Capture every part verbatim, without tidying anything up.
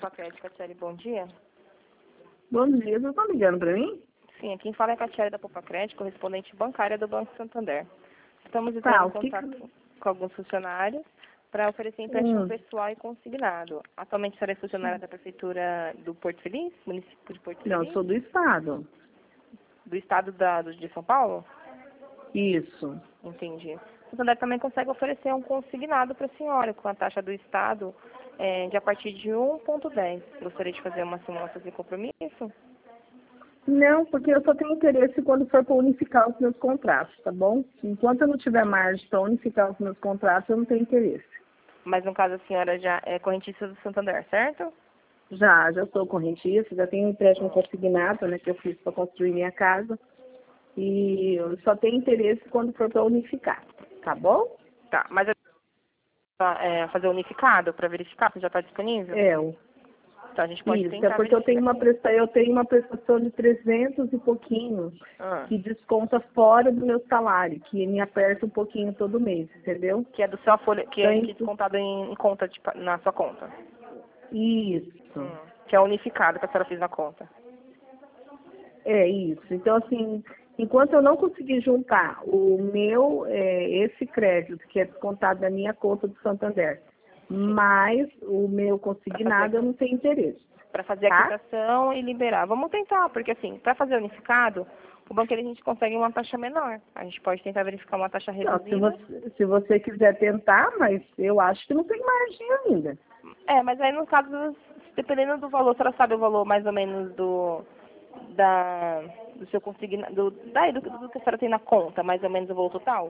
Papacred, Catiele, bom dia. Bom dia, você está ligando para mim? Sim, quem fala é a Catiele da Papacred, correspondente bancária do Banco Santander. Estamos entrando Tá, em o que contato que... com alguns funcionários para oferecer empréstimo Hum. pessoal e consignado. Atualmente será funcionária da Prefeitura do Porto Feliz, município de Porto Não, eu Feliz, sou do Estado. do Estado da, do- de São Paulo? Isso. Entendi. O Santander também consegue oferecer um consignado para a senhora, com a taxa do Estado eh, de a partir de um vírgula dez. Gostaria de fazer uma simulação de compromisso? Não, porque eu só tenho interesse quando for para unificar os meus contratos, tá bom? Enquanto eu não tiver margem para unificar os meus contratos, eu não tenho interesse. Mas no caso a senhora já é correntista do Santander, certo? Já, já sou correntista, já tenho um empréstimo consignado, né, que eu fiz para construir minha casa. E eu só tenho interesse quando for para unificar, tá bom? Tá, mas é, fazer unificado para verificar se já está disponível? É, o- Então a gente pode isso, é tentar porque eu tenho uma verificar. presta, eu tenho uma prestação de trezentos e pouquinho, Ah, que desconta fora do meu salário, que me aperta um pouquinho todo mês, entendeu? que é do seu folha, que é Então, que é descontado em, em conta, de pa- na sua conta. isso, Hum, que é unificado que a senhora fez na conta. é isso. Então, assim, enquanto eu não conseguir juntar o meu, é, esse crédito que é descontado da minha conta do Santander, mais o meu consignado, eu não tenho interesse. Para fazer a Tá? quitação e liberar. Vamos tentar, porque assim, para fazer unificado, o banco a gente consegue uma taxa menor. A gente pode tentar verificar uma taxa Não, se reduzida. você, se você quiser tentar, mas eu acho que não tem margem ainda. É, mas aí no caso, dependendo do valor, a senhora sabe o valor mais ou menos do da do seu consignado, do, daí, do, do que a senhora tem na conta, mais ou menos o valor total?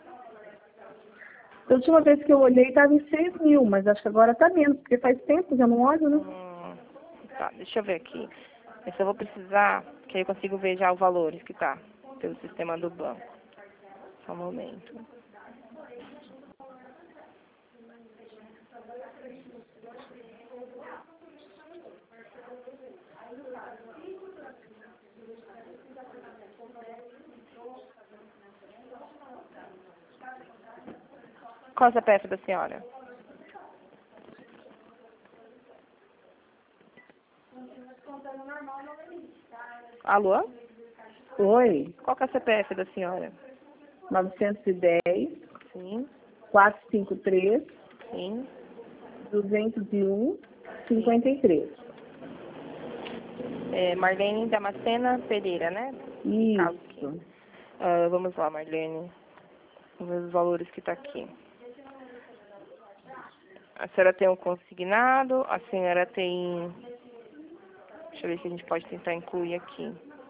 Da última vez que eu olhei estava em seis mil, mas acho que agora está menos, porque faz tempo que eu não olho, né? Hum, tá, deixa eu ver aqui. Esse eu vou precisar, que aí eu consigo ver já os valores que tá pelo sistema do banco. Só um momento. Qual é o C P F da senhora? Alô? Oi, Qual que é o C P F da senhora? novecentos e dez, Sim, quatrocentos e cinquenta e três, sim, duzentos e um, sim. cinquenta e três. É, Marlene Damascena Pereira, né? Kalski. Isso. Ah, vamos lá, Marlene. Vamos ver os valores que tá aqui. A senhora tem um consignado, a senhora tem... Deixa eu ver se a gente pode tentar incluir aqui.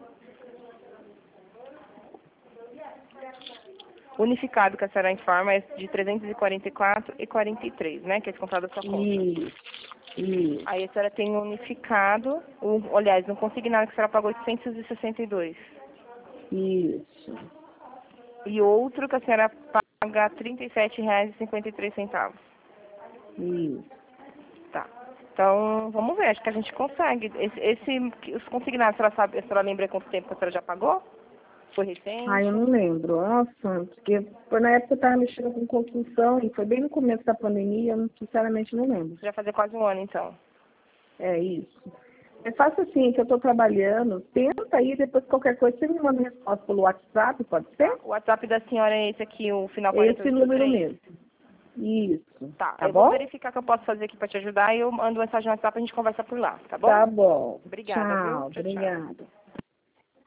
Unificado que a senhora informa é de trezentos e quarenta e quatro reais e quarenta e três centavos, né? Que é descontado da sua conta. Isso. Isso. Aí a senhora tem um unificado, um, aliás, um consignado que a senhora pagou oitocentos e sessenta e dois. Isso. E outro que a senhora paga trinta e sete reais e cinquenta e três centavos. Isso. Tá. Então, vamos ver, acho que a gente consegue. Esse, esse os consignados, a senhora sabe, a senhora lembra quanto tempo que a senhora já pagou? Foi Ah, eu recente? não lembro. Nossa, porque foi na época que eu estava mexendo com construção e foi bem no começo da pandemia, eu não- sinceramente não lembro. Já fazer quase um ano, então. É isso. É fácil assim, que eu estou trabalhando, tenta aí, depois qualquer coisa, você me manda resposta pelo WhatsApp, pode ser? O WhatsApp da senhora é esse aqui, o final Esse número quarenta e oito três? mesmo. Isso. Tá, Tá eu vou bom? verificar o que eu posso fazer aqui pra te ajudar e eu mando mensagem no WhatsApp e a gente conversa por lá, tá bom? Tá bom. Obrigada, viu? Tchau, Tchau, tchau. obrigada.